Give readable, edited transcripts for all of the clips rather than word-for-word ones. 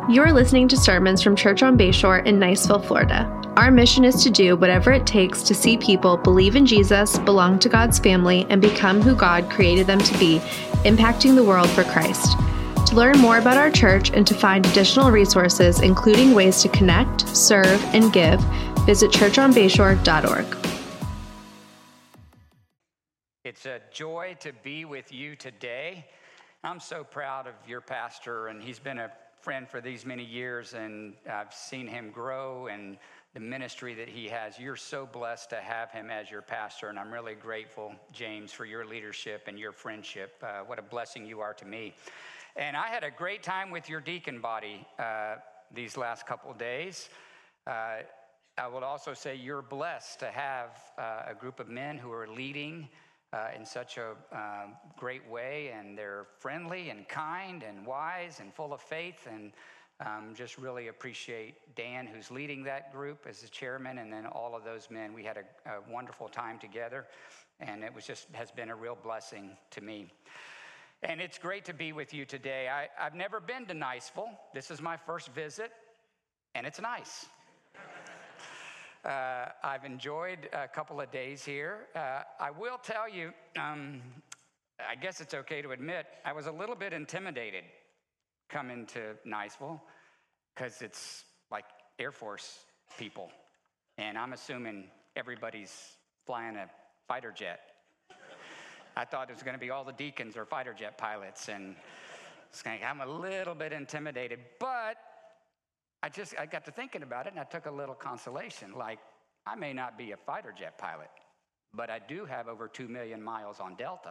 You're listening to sermons from Church on Bayshore in Niceville, Florida. Our mission is to do whatever it takes to see people believe in Jesus, belong to God's family, and become who God created them to be, impacting the world for Christ. To learn more about our church and to find additional resources, including ways to connect, serve, and give, visit churchonbayshore.org. It's a joy to be with you today. I'm so proud of your pastor, and he's been a friend for these many years, and I've seen him grow and the ministry that he has. You're so blessed to have him as your pastor, and I'm really grateful, James, for your leadership and your friendship. What a blessing you are to me. And I had a great time with your deacon body these last couple of days. I will also say you're blessed to have a group of men who are leading in such a great way, and they're friendly and kind and wise and full of faith, and just really appreciate Dan, who's leading that group as the chairman, and then all of those men. We had a wonderful time together, and it has been a real blessing to me. And it's great to be with you today. I've never been to Niceville. This is my first visit, and it's nice. I've enjoyed a couple of days here. I will tell you, I guess it's okay to admit, I was a little bit intimidated coming to Niceville because it's like Air Force people, and I'm assuming everybody's flying a fighter jet. I thought it was going to be all the deacons or fighter jet pilots, and I'm a little bit intimidated, but I got to thinking about it, and I took a little consolation. Like, I may not be a fighter jet pilot, but I do have over 2 million miles on Delta.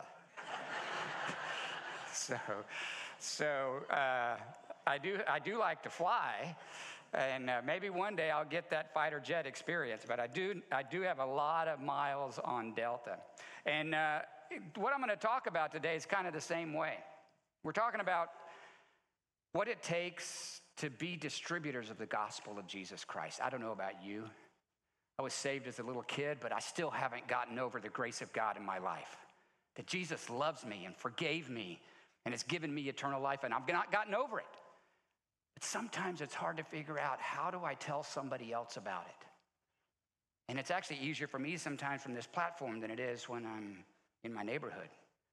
So I do like to fly, and maybe one day I'll get that fighter jet experience. But I do have a lot of miles on Delta, and what I'm going to talk about today is kind of the same way. We're talking about what it takes to be distributors of the gospel of Jesus Christ. I don't know about you. I was saved as a little kid, but I still haven't gotten over the grace of God in my life. That Jesus loves me and forgave me and has given me eternal life, and I've not gotten over it. But sometimes it's hard to figure out, how do I tell somebody else about it? And it's actually easier for me sometimes from this platform than it is when I'm in my neighborhood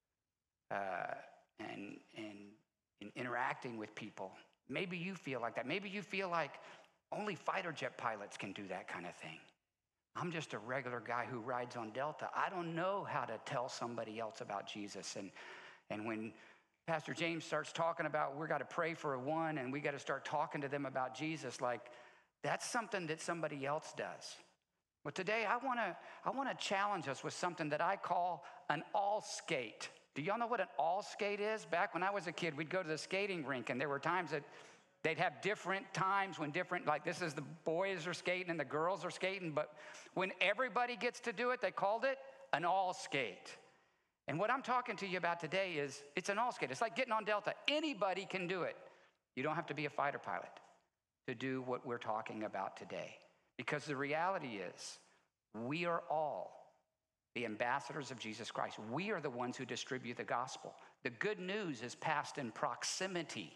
and interacting with people. Maybe you feel like that. Maybe you feel like only fighter jet pilots can do that kind of thing. I'm just a regular guy who rides on Delta. I don't know how to tell somebody else about Jesus. And when Pastor James starts talking about we got to pray for one and we got to start talking to them about Jesus, like that's something that somebody else does. But today I want to challenge us with something that I call an all skate. Do y'all know what an all skate is? Back when I was a kid, we'd go to the skating rink, and there were times that they'd have different times when like this is the boys are skating and the girls are skating, but when everybody gets to do it, they called it an all skate. And what I'm talking to you about today is it's an all skate. It's like getting on Delta. Anybody can do it. You don't have to be a fighter pilot to do what we're talking about today. Because the reality is we are all the ambassadors of Jesus Christ. We are the ones who distribute the gospel. The good news is passed in proximity.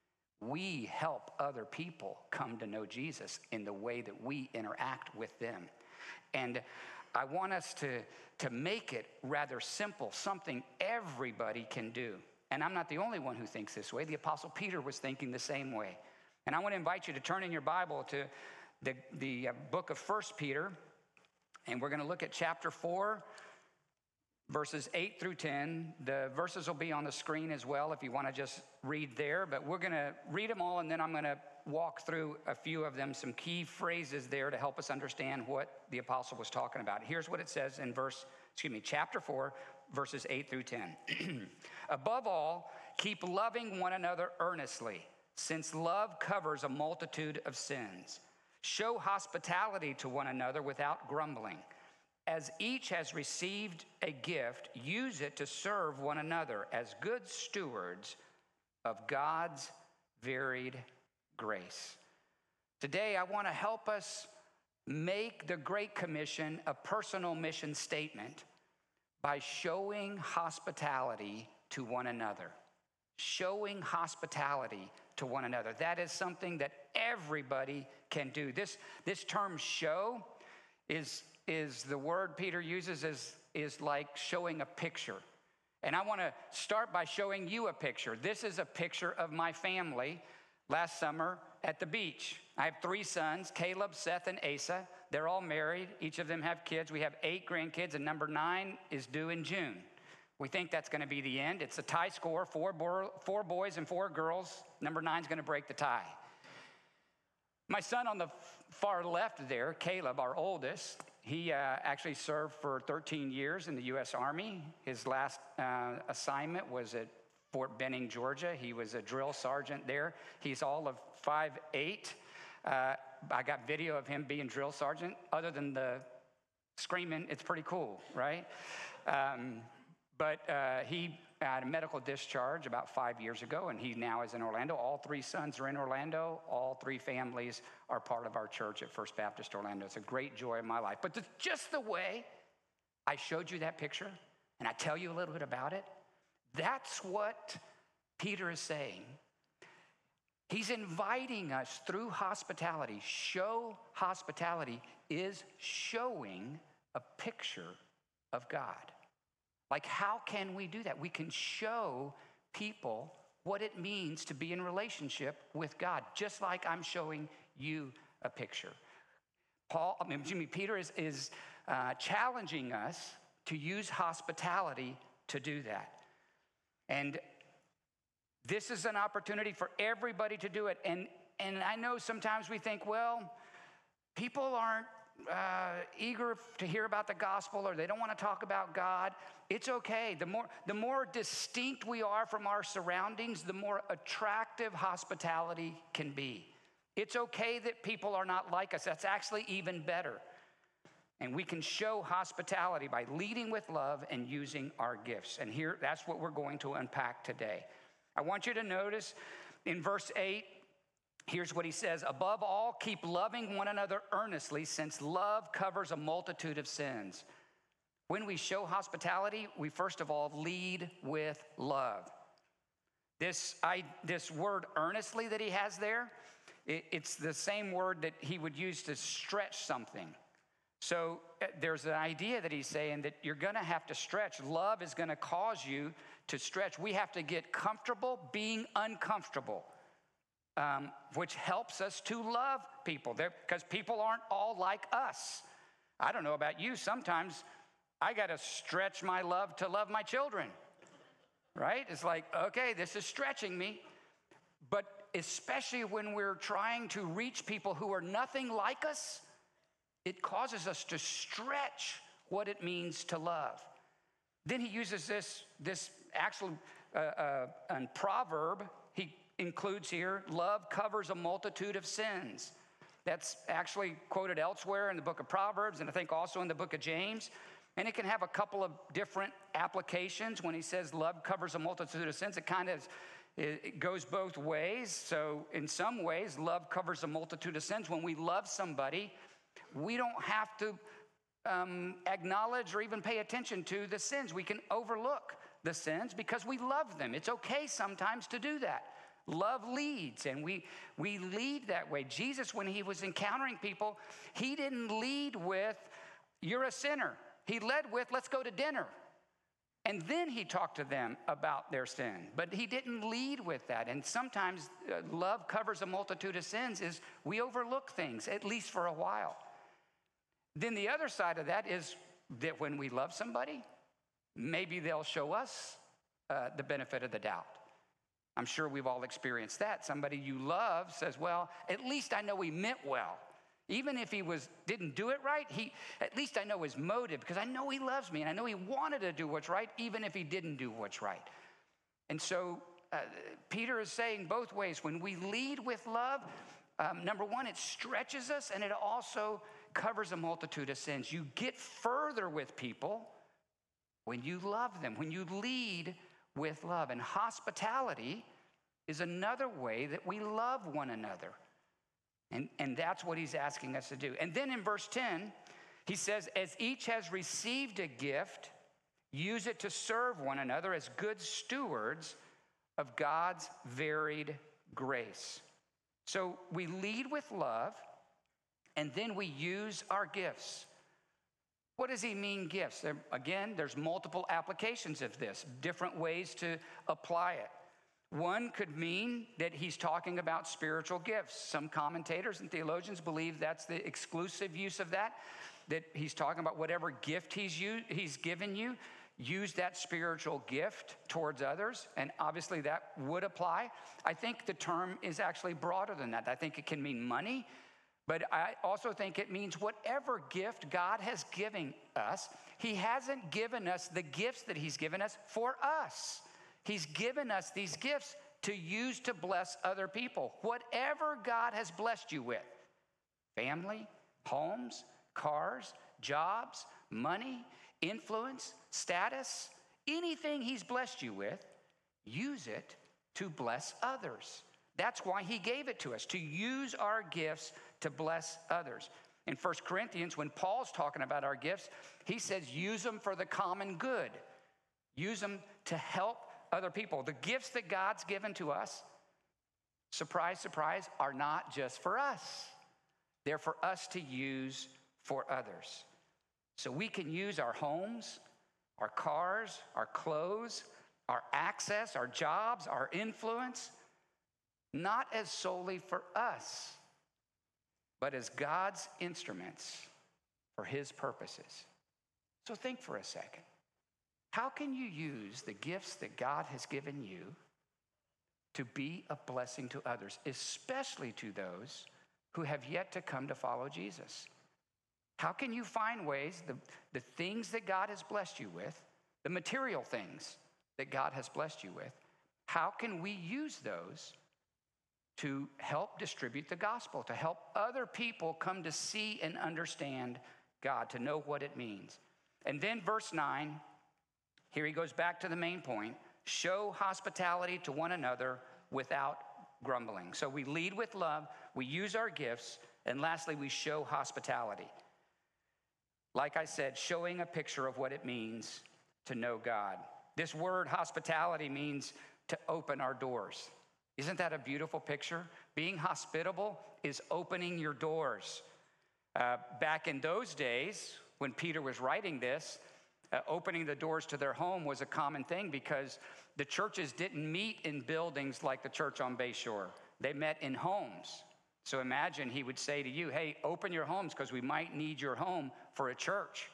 We help other people come to know Jesus in the way that we interact with them. And I want us to make it rather simple, something everybody can do. And I'm not the only one who thinks this way. The Apostle Peter was thinking the same way. And I want to invite you to turn in your Bible to the book of 1 Peter, and we're going to look at chapter 4, verses 8 through 10. The verses will be on the screen as well if you want to just read there, but we're going to read them all, and then I'm going to walk through a few of them, some key phrases there to help us understand what the apostle was talking about. Here's what it says in chapter 4, verses 8 through 10. Above all, keep loving one another earnestly, since love covers a multitude of sins. Show hospitality to one another without grumbling. As each has received a gift, use it to serve one another as good stewards of God's varied grace. Today, I want to help us make the Great Commission a personal mission statement by showing hospitality to one another. Showing hospitality to one another. That is something that everybody can do. This term show is the word Peter uses is like showing a picture. And I want to start by showing you a picture. This is a picture of my family last summer at the beach. I have 3 sons, Caleb, Seth, and Asa. They're all married. Each of them have kids. We have 8 grandkids, and number 9 is due in June. We think that's going to be the end. It's a tie score, 4 boys and 4 girls. Number 9 is going to break the tie. My son on the far left there, Caleb, our oldest, he actually served for 13 years in the U.S. Army. His last assignment was at Fort Benning, Georgia. He was a drill sergeant there. He's all of 5'8". I got video of him being drill sergeant. Other than the screaming, it's pretty cool, right? But he had a medical discharge about 5 years ago, and he now is in Orlando. All 3 sons are in Orlando. All 3 families are part of our church at First Baptist Orlando. It's a great joy in my life. But just the way I showed you that picture, and I tell you a little bit about it, that's what Peter is saying. He's inviting us through hospitality. Show hospitality is showing a picture of God. Like, how can we do that? We can show people what it means to be in relationship with God, just like I'm showing you a picture. Peter is challenging us to use hospitality to do that. And this is an opportunity for everybody to do it. And I know sometimes we think, well, people aren't eager to hear about the gospel, or they don't want to talk about God. It's okay. The more distinct we are from our surroundings, the more attractive hospitality can be. It's okay that people are not like us. That's actually even better. And we can show hospitality by leading with love and using our gifts. And here, that's what we're going to unpack today. I want you to notice in verse 8, here's what he says: above all, keep loving one another earnestly, since love covers a multitude of sins. When we show hospitality, we first of all lead with love. This word earnestly that he has there, it's the same word that he would use to stretch something. So there's an idea that he's saying that you're going to have to stretch. Love is going to cause you to stretch. We have to get comfortable being uncomfortable. Which helps us to love people, because people aren't all like us. I don't know about you. Sometimes I got to stretch my love to love my children, right? It's like, okay, this is stretching me. But especially when we're trying to reach people who are nothing like us, it causes us to stretch what it means to love. Then he uses this actual proverb. He includes here, love covers a multitude of sins. That's actually quoted elsewhere in the book of Proverbs, and I think also in the book of James. And it can have a couple of different applications. When he says love covers a multitude of sins, it goes both ways. So in some ways, love covers a multitude of sins. When we love somebody, we don't have to acknowledge or even pay attention to the sins. We can overlook the sins because we love them. It's okay sometimes to do that. Love leads, and we lead that way. Jesus, when he was encountering people, he didn't lead with, you're a sinner. He led with, let's go to dinner. And then he talked to them about their sin. But he didn't lead with that. And sometimes love covers a multitude of sins is we overlook things, at least for a while. Then the other side of that is that when we love somebody, maybe they'll show us the benefit of the doubt. I'm sure we've all experienced that. Somebody you love says, well, at least I know he meant well. Even if he didn't do it right, at least I know his motive, because I know he loves me and I know he wanted to do what's right, even if he didn't do what's right. And so Peter is saying both ways. When we lead with love, number one, it stretches us, and it also covers a multitude of sins. You get further with people when you love them, when you lead with love. And hospitality is another way that we love one another. And that's what he's asking us to do. And then in verse 10, he says, as each has received a gift, use it to serve one another as good stewards of God's varied grace. So we lead with love, and then we use our gifts. What does he mean, gifts? There's multiple applications of this, different ways to apply it. One could mean that he's talking about spiritual gifts. Some commentators and theologians believe that's the exclusive use of that he's talking about whatever gift he's given you, use that spiritual gift towards others, and obviously that would apply. I think the term is actually broader than that. I think it can mean money, but I also think it means whatever gift God has given us. He hasn't given us the gifts that he's given us for us. He's given us these gifts to use to bless other people. Whatever God has blessed you with, family, homes, cars, jobs, money, influence, status, anything he's blessed you with, use it to bless others. That's why he gave it to us, to use our gifts to bless others. In 1 Corinthians, when Paul's talking about our gifts, he says use them for the common good. Use them to help other people. The gifts that God's given to us, surprise, surprise, are not just for us. They're for us to use for others. So we can use our homes, our cars, our clothes, our access, our jobs, our influence, not as solely for us, but as God's instruments for his purposes. So think for a second. How can you use the gifts that God has given you to be a blessing to others, especially to those who have yet to come to follow Jesus? How can you find ways, the things that God has blessed you with, the material things that God has blessed you with, how can we use those to help distribute the gospel, to help other people come to see and understand God, to know what it means? And then verse 9, here he goes back to the main point: show hospitality to one another without grumbling. So we lead with love, we use our gifts, and lastly, we show hospitality. Like I said, showing a picture of what it means to know God. This word hospitality means to open our doors. Isn't that a beautiful picture? Being hospitable is opening your doors. Back in those days, when Peter was writing this, opening the doors to their home was a common thing because the churches didn't meet in buildings like the church on Bayshore. They met in homes. So imagine he would say to you, hey, open your homes because we might need your home for a church.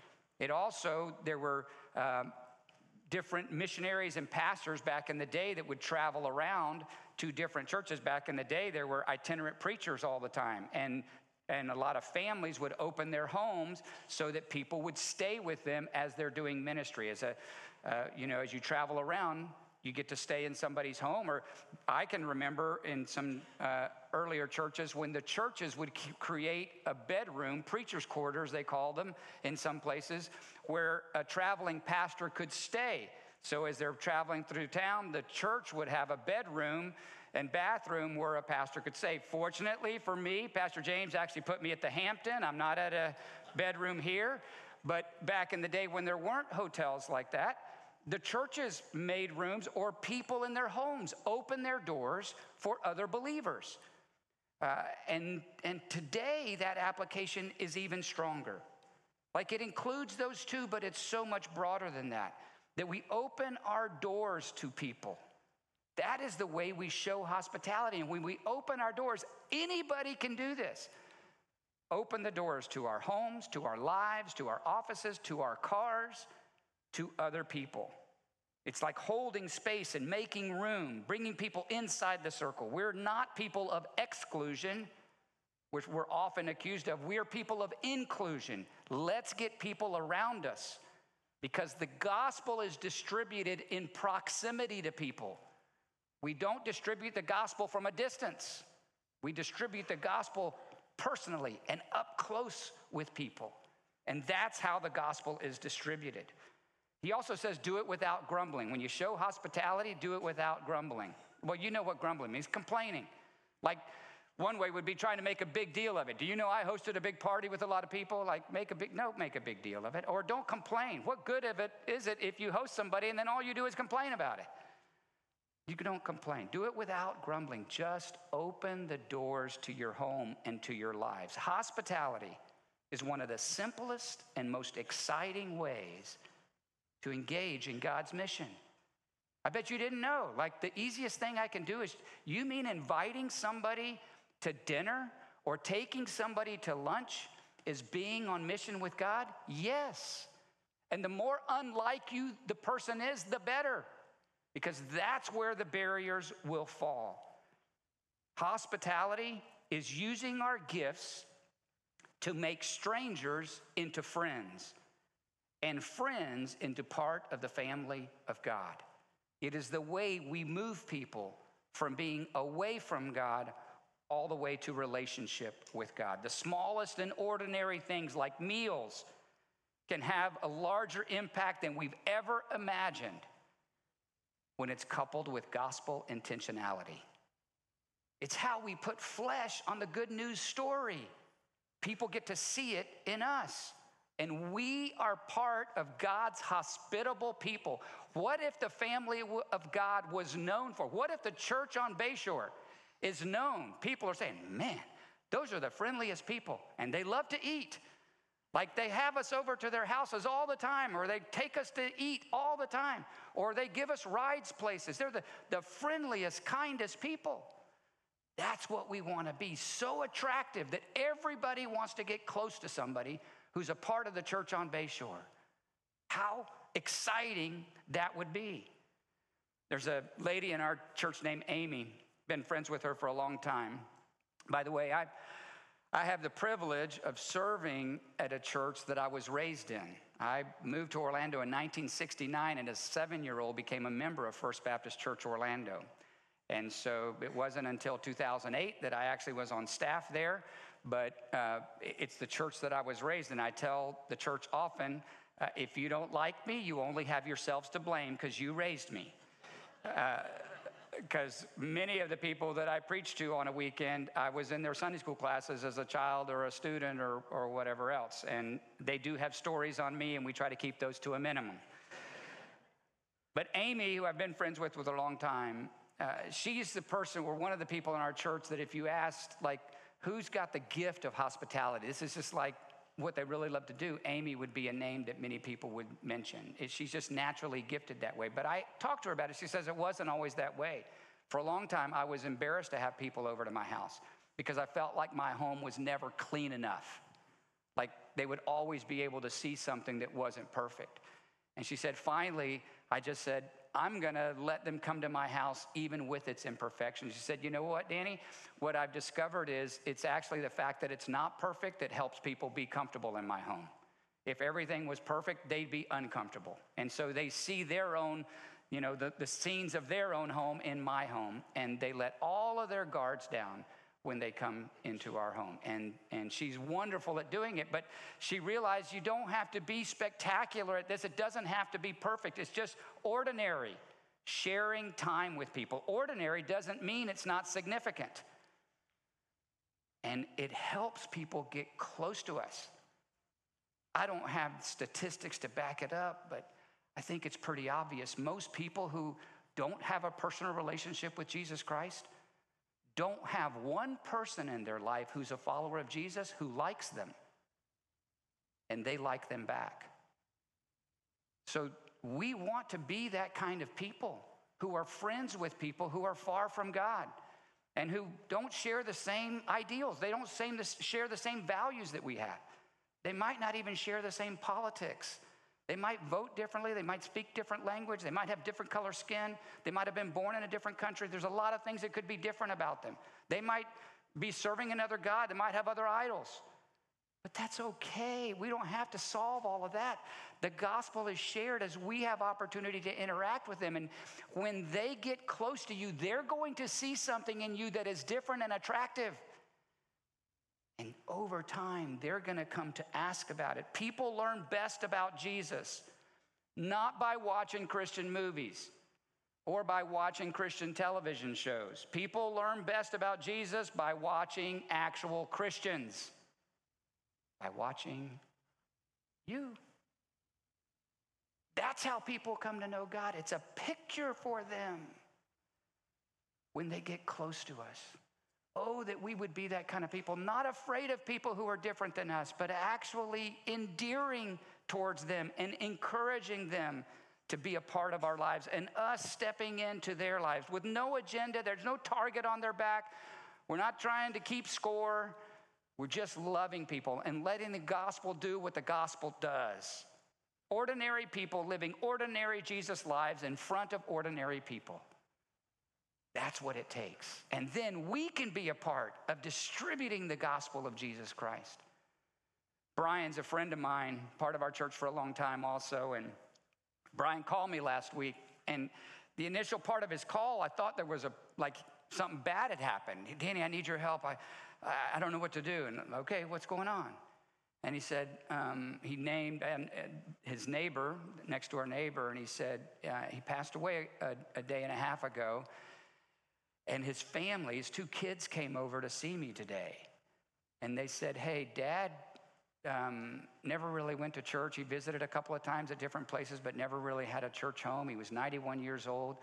There were different missionaries and pastors back in the day that would travel around to different churches. Back in the day, there were itinerant preachers all the time. And a lot of families would open their homes so that people would stay with them as they're doing ministry. As you travel around, you get to stay in somebody's home. Or I can remember in some earlier churches when the churches would create a bedroom, preacher's quarters they called them in some places, where a traveling pastor could stay. So as they're traveling through town, the church would have a bedroom and bathroom where a pastor could stay. Fortunately for me, Pastor James actually put me at the Hampton. I'm not at a bedroom here. But back in the day when there weren't hotels like that, the churches made rooms, or people in their homes opened their doors for other believers. And today that application is even stronger. Like, it includes those two, but it's so much broader than that. That we open our doors to people. That is the way we show hospitality. And when we open our doors, anybody can do this. Open the doors to our homes, to our lives, to our offices, to our cars, to other people. It's like holding space and making room, bringing people inside the circle. We're not people of exclusion, which we're often accused of. We're people of inclusion. Let's get people around us, because the gospel is distributed in proximity to people. We don't distribute the gospel from a distance. We distribute the gospel personally and up close with people. And that's how the gospel is distributed. He also says, do it without grumbling. When you show hospitality, do it without grumbling. Well, you know what grumbling means: complaining. Like, one way would be trying to make a big deal of it. Do you know I hosted a big party with a lot of people? Like, make a big deal of it. Or don't complain. What good of it is it if you host somebody and then all you do is complain about it? You don't complain. Do it without grumbling. Just open the doors to your home and to your lives. Hospitality is one of the simplest and most exciting ways to engage in God's mission. I bet you didn't know. Like, the easiest thing I can do is, you mean inviting somebody to dinner or taking somebody to lunch is being on mission with God? Yes. And the more unlike you the person is, the better, because that's where the barriers will fall. Hospitality is using our gifts to make strangers into friends and friends into part of the family of God. It is the way we move people from being away from God all the way to relationship with God. The smallest and ordinary things like meals can have a larger impact than we've ever imagined when it's coupled with gospel intentionality. It's how we put flesh on the good news story. People get to see it in us. And we are part of God's hospitable people. What if the family of God was known for? What if the church on Bayshore is known? People are saying, man, those are the friendliest people, and they love to eat. Like, they have us over to their houses all the time, or they take us to eat all the time, or they give us rides places. They're the friendliest, kindest people. That's what we want to be, so attractive that everybody wants to get close to somebody who's a part of the church on Bayshore. How exciting that would be. There's a lady in our church named Amy. Been friends with her for a long time. By the way, I have the privilege of serving at a church that I was raised in. I moved to Orlando in 1969, and as a 7-year-old became a member of First Baptist Church Orlando. And so it wasn't until 2008 that I actually was on staff there, but it's the church that I was raised in. I tell the church often, if you don't like me, you only have yourselves to blame because you raised me. Because many of the people that I preach to on a weekend, I was in their Sunday school classes as a child or a student or whatever else. And they do have stories on me, and we try to keep those to a minimum. But Amy, who I've been friends with a long time, she's the person, or one of the people in our church that if you asked, like, who's got the gift of hospitality? This is just like what they really love to do. Amy would be a name that many people would mention. She's just naturally gifted that way. But I talked to her about it. She says it wasn't always that way. For a long time, I was embarrassed to have people over to my house because I felt like my home was never clean enough. Like, they would always be able to see something that wasn't perfect. And she said, finally, I just said, I'm going to let them come to my house even with its imperfections. She said, you know what, Danny? What I've discovered is it's actually the fact that it's not perfect that helps people be comfortable in my home. If everything was perfect, they'd be uncomfortable. And so they see their own, the scenes of their own home in my home, and they let all of their guards down when they come into our home. And she's wonderful at doing it, but she realized you don't have to be spectacular at this. It doesn't have to be perfect. It's just ordinary, sharing time with people. Ordinary doesn't mean it's not significant. And it helps people get close to us. I don't have statistics to back it up, but I think it's pretty obvious. Most people who don't have a personal relationship with Jesus Christ don't have one person in their life who's a follower of Jesus who likes them, and they like them back. So we want to be that kind of people who are friends with people who are far from God and who don't share the same ideals. They don't share the same values that we have. They might not even share the same politics. They might vote differently. They might speak different language. They might have different color skin. They might have been born in a different country. There's a lot of things that could be different about them. They might be serving another God. They might have other idols. But that's okay. We don't have to solve all of that. The gospel is shared as we have opportunity to interact with them. And when they get close to you, they're going to see something in you that is different and attractive. And over time, they're going to come to ask about it. People learn best about Jesus, not by watching Christian movies or by watching Christian television shows. People learn best about Jesus by watching actual Christians, by watching you. That's how people come to know God. It's a picture for them. when they get close to us. Oh, that we would be that kind of people, not afraid of people who are different than us, but actually endearing towards them and encouraging them to be a part of our lives and us stepping into their lives with no agenda. There's no target on their back. We're not trying to keep score. We're just loving people and letting the gospel do what the gospel does. Ordinary people living ordinary Jesus lives in front of ordinary people. That's what it takes. And then we can be a part of distributing the gospel of Jesus Christ. Brian's a friend of mine, part of our church for a long time also, and Brian called me last week, and the initial part of his call, I thought there was something bad had happened. Danny, I need your help. I don't know what to do. And okay, what's going on? And he said, he named his neighbor, next door neighbor, and he said, he passed away a day and a half ago, and his family, his 2 kids came over to see me today. And they said, hey, Dad never really went to church. He visited a couple of times at different places, but never really had a church home. He was 91 years old.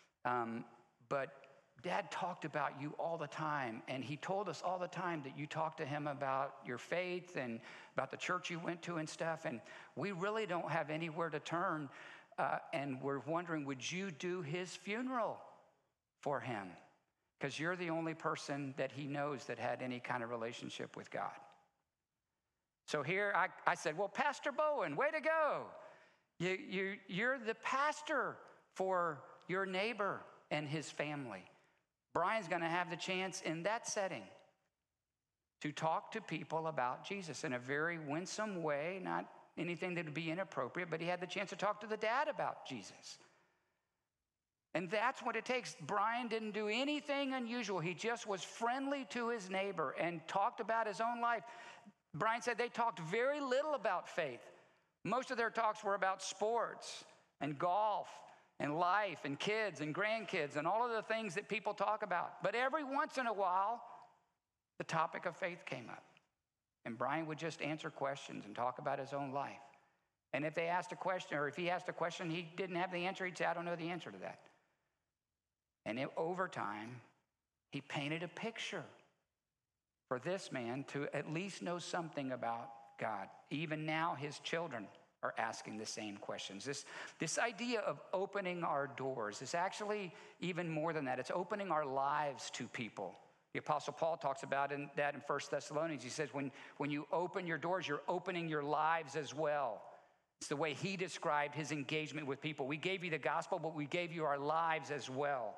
But Dad talked about you all the time, and he told us all the time that you talked to him about your faith and about the church you went to and stuff, and we really don't have anywhere to turn, and we're wondering, would you do his funeral for him? Because you're the only person that he knows that had any kind of relationship with God. So here I said, well, Pastor Bowen, way to go. You're the pastor for your neighbor and his family. Brian's going to have the chance in that setting to talk to people about Jesus in a very winsome way, not anything that would be inappropriate, but he had the chance to talk to the dad about Jesus. And that's what it takes. Brian didn't do anything unusual. He just was friendly to his neighbor and talked about his own life. Brian said they talked very little about faith. Most of their talks were about sports and golf and life and kids and grandkids and all of the things that people talk about. But every once in a while, the topic of faith came up. And Brian would just answer questions and talk about his own life. And if they asked a question, or if he asked a question he didn't have the answer, he'd say, I don't know the answer to that. And over time, he painted a picture for this man to at least know something about God. Even now, his children are asking the same questions. This idea of opening our doors is actually even more than that. It's opening our lives to people. The Apostle Paul talks about that in 1 Thessalonians. He says, when you open your doors, you're opening your lives as well. It's the way he described his engagement with people. We gave you the gospel, but we gave you our lives as well.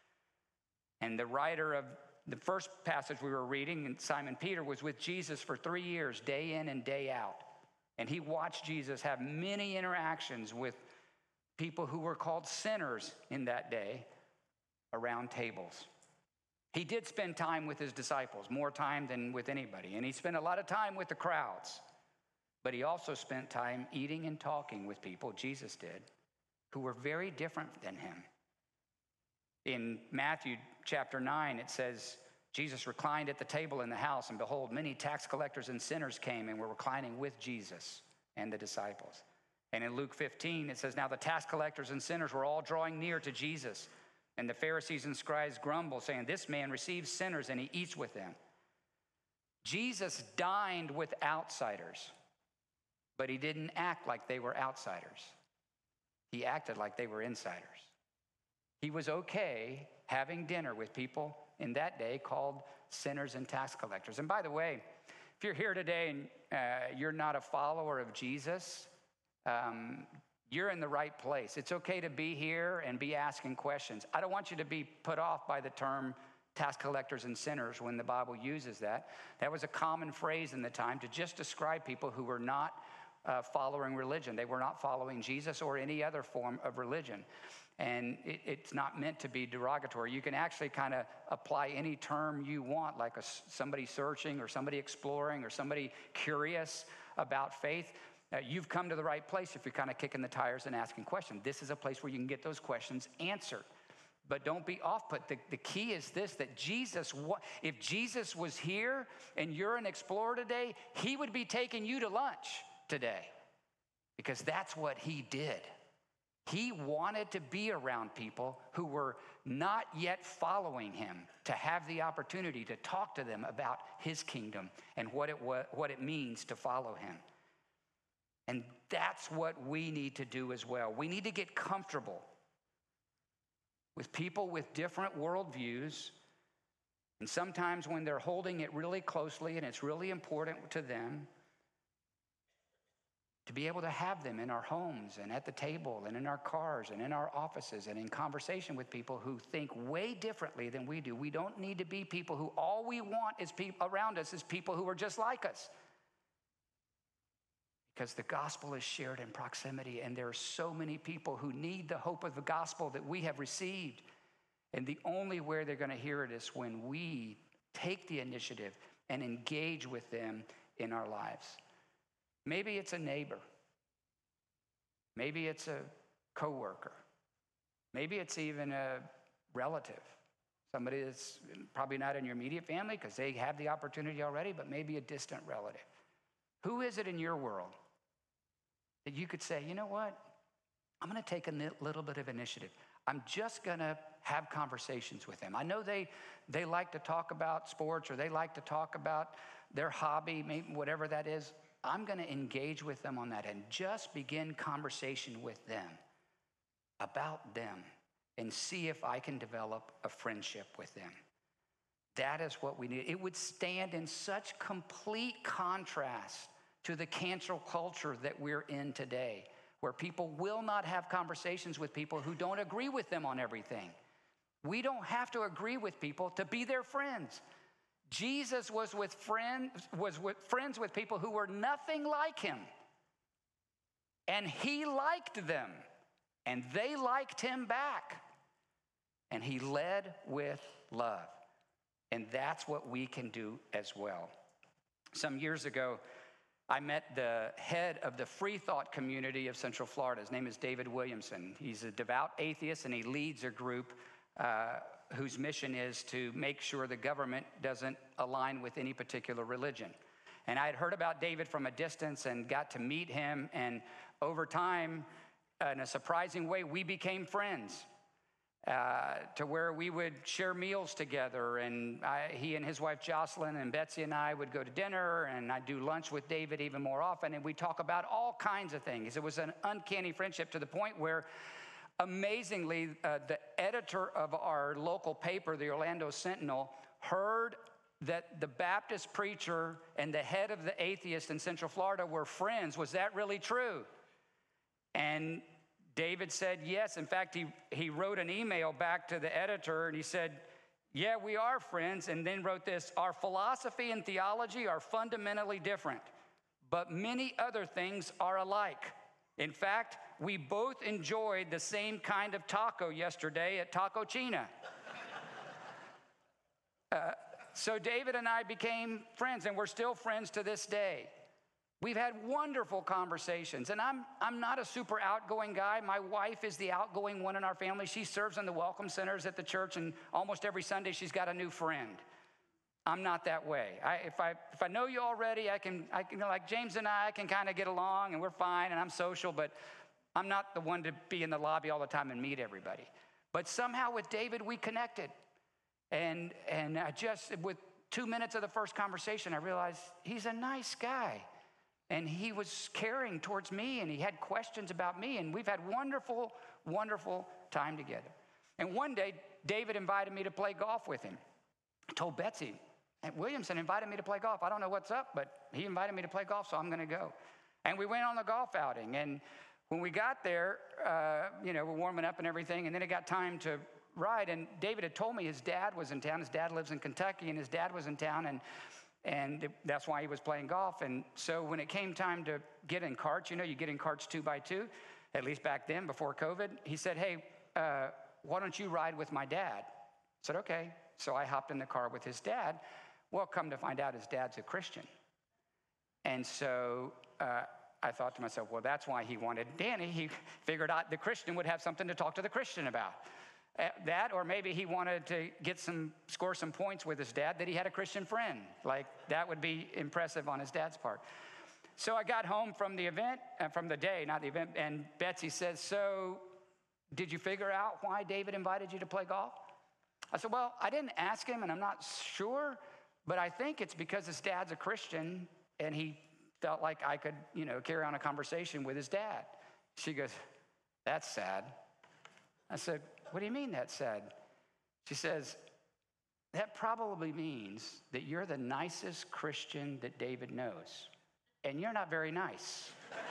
And the writer of the first passage we were reading, Simon Peter, was with Jesus for 3 years, day in and day out. And he watched Jesus have many interactions with people who were called sinners in that day around tables. He did spend time with his disciples, more time than with anybody. And he spent a lot of time with the crowds. But he also spent time eating and talking with people, Jesus did, who were very different than him. In Matthew chapter 9, it says, Jesus reclined at the table in the house, and behold, many tax collectors and sinners came and were reclining with Jesus and the disciples. And in Luke 15, it says, now the tax collectors and sinners were all drawing near to Jesus. And the Pharisees and scribes grumbled, saying, this man receives sinners and he eats with them. Jesus dined with outsiders, but he didn't act like they were outsiders. He acted like they were insiders. He was okay having dinner with people in that day called sinners and tax collectors. And by the way, if you're here today and you're not a follower of Jesus, you're in the right place. It's okay to be here and be asking questions. I don't want you to be put off by the term tax collectors and sinners when the Bible uses that. That was a common phrase in the time to just describe people who were not following religion. They were not following Jesus or any other form of religion. And it's not meant to be derogatory. You can actually kind of apply any term you want, like somebody searching or somebody exploring or somebody curious about faith. You've come to the right place if you're kind of kicking the tires and asking questions. This is a place where you can get those questions answered. But don't be off-put. The key is this, that if Jesus was here and you're an explorer today, he would be taking you to lunch today, because that's what he did. He wanted to be around people who were not yet following him, to have the opportunity to talk to them about his kingdom and what it means to follow him. And that's what we need to do as well. We need to get comfortable with people with different worldviews. And sometimes when they're holding it really closely and it's really important to them, to be able to have them in our homes and at the table and in our cars and in our offices and in conversation with people who think way differently than we do. We don't need to be people who all we want is people around us is people who are just like us. Because the gospel is shared in proximity, and there are so many people who need the hope of the gospel that we have received. And the only way they're going to hear it is when we take the initiative and engage with them in our lives. Maybe it's a neighbor. Maybe it's a coworker. Maybe it's even a relative. Somebody that's probably not in your immediate family because they have the opportunity already, but maybe a distant relative. Who is it in your world that you could say, you know what? I'm going to take a little bit of initiative. I'm just going to have conversations with them. I know they like to talk about sports, or they like to talk about their hobby, maybe whatever that is. I'm going to engage with them on that and just begin conversation with them about them and see if I can develop a friendship with them. That is what we need. It would stand in such complete contrast to the cancel culture that we're in today, where people will not have conversations with people who don't agree with them on everything. We don't have to agree with people to be their friends. Jesus was friends with people who were nothing like him. And he liked them, and they liked him back. And he led with love. And that's what we can do as well. Some years ago, I met the head of the free thought community of Central Florida. His name is David Williamson. He's a devout atheist, and he leads a group whose mission is to make sure the government doesn't align with any particular religion. And I had heard about David from a distance and got to meet him. And over time, in a surprising way, we became friends to where we would share meals together. And he and his wife Jocelyn and Betsy and I would go to dinner, and I'd do lunch with David even more often. And we'd talk about all kinds of things. It was an uncanny friendship to the point where, amazingly, the editor of our local paper, the Orlando Sentinel, heard that the Baptist preacher and the head of the atheist in Central Florida were friends. Was that really true? And David said yes. In fact, he wrote an email back to the editor, and he said, yeah, we are friends. And then wrote this: our philosophy and theology are fundamentally different, but many other things are alike. In fact, we both enjoyed the same kind of taco yesterday at Taco China. So David and I became friends, and we're still friends to this day. We've had wonderful conversations, and I'm not a super outgoing guy. My wife is the outgoing one in our family. She serves in the welcome centers at the church, and almost every Sunday she's got a new friend. I'm not that way. If I know you already, I can like James and I can kind of get along, and we're fine, and I'm social, but I'm not the one to be in the lobby all the time and meet everybody. But somehow with David, we connected. And I just, with 2 minutes of the first conversation, I realized he's a nice guy. And he was caring towards me, and he had questions about me, and we've had wonderful, wonderful time together. And one day, David invited me to play golf with him. I told Betsy, Williamson invited me to play golf. I don't know what's up, but he invited me to play golf, so I'm going to go. And we went on the golf outing, and when we got there, we're warming up and everything, and then it got time to ride, and David had told me his dad was in town. His dad lives in Kentucky, and his dad was in town, and that's why he was playing golf. And so when it came time to get in carts, you get in carts 2 by 2, at least back then before COVID, he said, hey, why don't you ride with my dad? I said, okay. So I hopped in the car with his dad. Well, come to find out, his dad's a Christian. And so I thought to myself, well, that's why he wanted Danny. He figured out the Christian would have something to talk to the Christian about. That, or maybe he wanted to score some points with his dad, that he had a Christian friend. Like, that would be impressive on his dad's part. So I got home from the event, from the day, not the event, and Betsy says, so did you figure out why David invited you to play golf? I said, well, I didn't ask him, and I'm not sure, but I think it's because his dad's a Christian, and he felt like I could, carry on a conversation with his dad. She goes, that's sad. I said, what do you mean that's sad? She says, that probably means that you're the nicest Christian that David knows, and you're not very nice.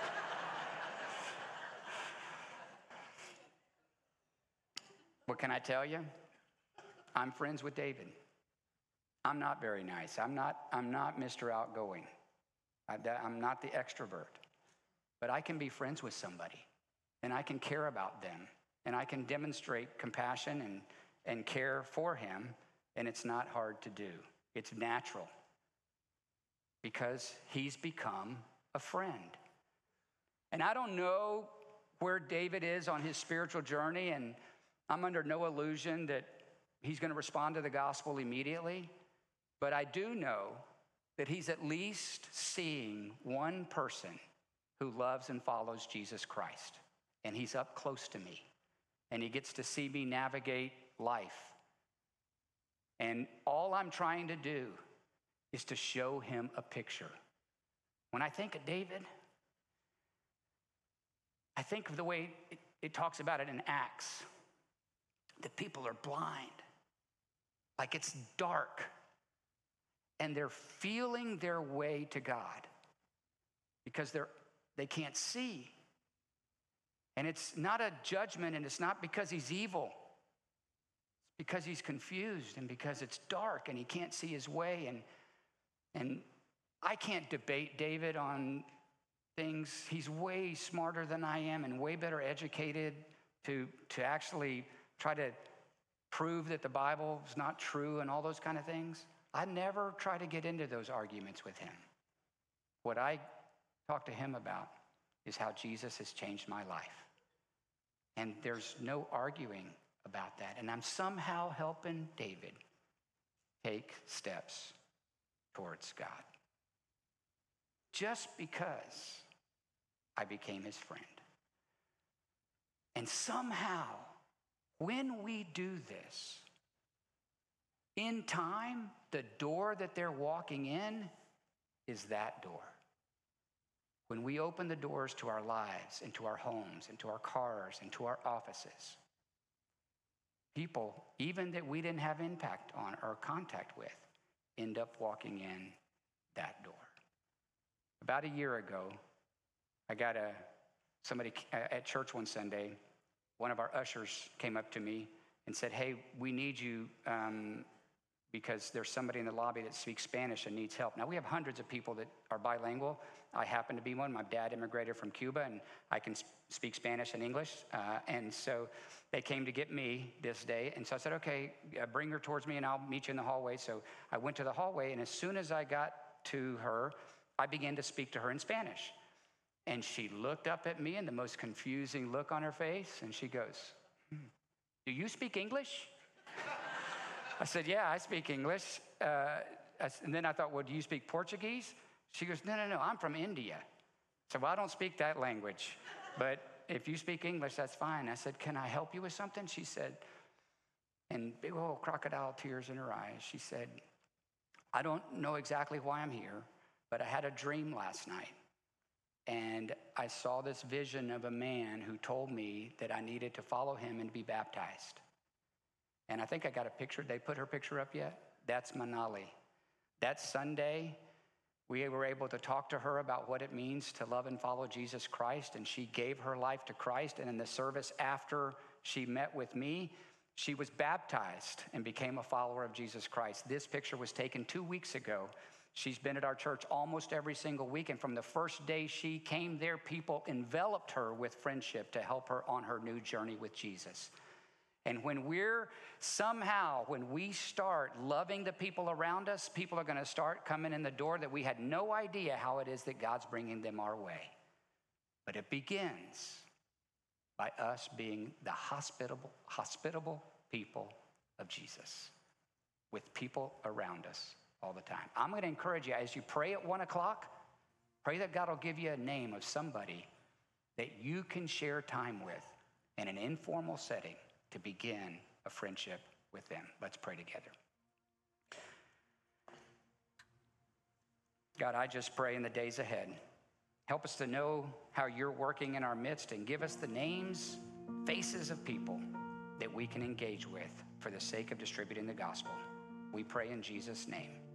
What can I tell you? I'm friends with David. I'm not very nice. I'm not Mr. Outgoing. I'm not the extrovert. But I can be friends with somebody, and I can care about them, and I can demonstrate compassion and care for him, and it's not hard to do. It's natural because he's become a friend. And I don't know where David is on his spiritual journey, and I'm under no illusion that he's going to respond to the gospel immediately, but I do know that he's at least seeing one person who loves and follows Jesus Christ, and he's up close to me, and he gets to see me navigate life. And all I'm trying to do is to show him a picture. When I think of David, I think of the way it talks about it in Acts. That people are blind, like it's dark, and they're feeling their way to God because they can't see. And it's not a judgment, and it's not because he's evil. It's because he's confused, and because it's dark, and he can't see his way. And I can't debate David on things. He's way smarter than I am and way better educated to actually try to prove that the Bible is not true and all those kind of things. I never try to get into those arguments with him. What I talk to him about is how Jesus has changed my life. And there's no arguing about that. And I'm somehow helping David take steps towards God. Just because I became his friend. And somehow, when we do this, in time, the door that they're walking in is that door. When we open the doors to our lives and to our homes and to our cars and to our offices, people, even that we didn't have impact on or contact with, end up walking in that door. About a year ago, I got somebody at church one Sunday. One of our ushers came up to me and said, hey, we need you because there's somebody in the lobby that speaks Spanish and needs help. Now, we have hundreds of people that are bilingual. I happen to be one. My dad immigrated from Cuba, and I can speak Spanish and English. And so they came to get me this day. And so I said, okay, bring her towards me, and I'll meet you in the hallway. So I went to the hallway, and as soon as I got to her, I began to speak to her in Spanish. And she looked up at me, and the most confusing look on her face, and she goes, do you speak English? I said, yeah, I speak English. And then I thought, well, do you speak Portuguese? She goes, no, I'm from India. I said, well, I don't speak that language, but if you speak English, that's fine. I said, can I help you with something? She said, and big old crocodile tears in her eyes, she said, I don't know exactly why I'm here, but I had a dream last night. And I saw this vision of a man who told me that I needed to follow him and be baptized. And I think I got a picture. They put her picture up yet? That's Manali. That Sunday, we were able to talk to her about what it means to love and follow Jesus Christ. And she gave her life to Christ. And in the service after she met with me, she was baptized and became a follower of Jesus Christ. This picture was taken 2 weeks ago. She's been at our church almost every single week, and from the first day she came there, people enveloped her with friendship to help her on her new journey with Jesus. And when we start loving the people around us, people are going to start coming in the door that we had no idea how it is that God's bringing them our way. But it begins by us being the hospitable people of Jesus with people around us all the time. I'm going to encourage you, as you pray at 1 o'clock, pray that God will give you a name of somebody that you can share time with in an informal setting to begin a friendship with them. Let's pray together. God, I just pray in the days ahead, help us to know how you're working in our midst and give us the names, faces of people that we can engage with for the sake of distributing the gospel. We pray in Jesus' name.